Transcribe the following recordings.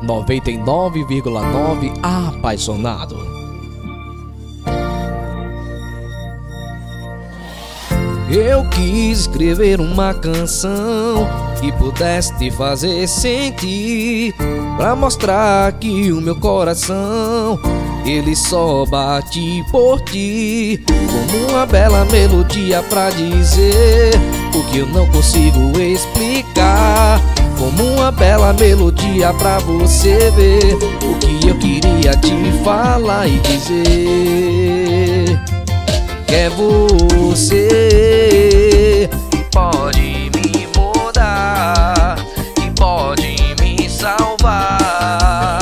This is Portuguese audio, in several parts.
99,9 apaixonado. Eu quis escrever uma canção que pudesse te fazer sentir, pra mostrar que o meu coração, ele só bate por ti, como uma bela melodia pra dizer o que eu não consigo explicar, como uma bela melodia pra você ver o que eu queria te falar e dizer. Que é você que pode me mudar, que pode me salvar.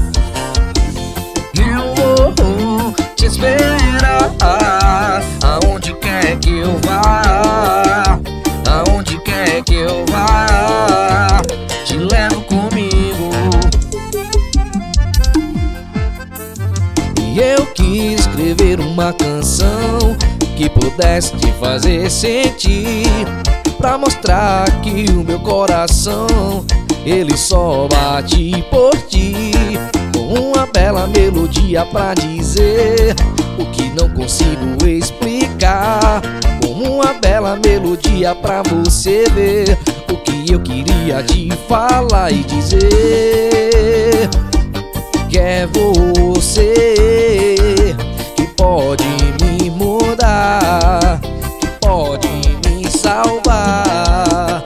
Eu vou te esperar, aonde quer que eu vá, aonde quer que eu vá, te levo comigo. E eu quis escrever uma canção que pudesse te fazer sentir, pra mostrar que o meu coração, ele só bate por ti, com uma bela melodia pra dizer o que não consigo explicar, como uma bela melodia pra você ver o que eu queria te falar e dizer. Que é você que pode me mudar, que pode me salvar.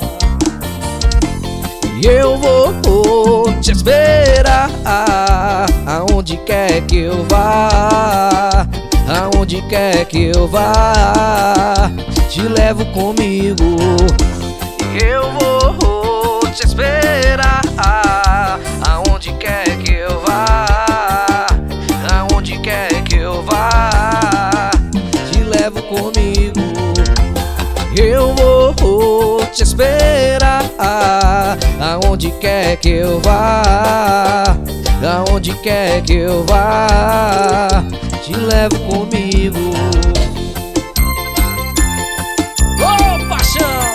E eu vou te esperar, aonde quer que eu vá, aonde quer que eu vá, te levo comigo. E eu vou te esperar, aonde quer que eu vá, aonde quer que eu vá, te levo comigo. Eu vou te esperar, aonde quer que eu vá, aonde quer que eu vá, te levo comigo. Ô, paixão!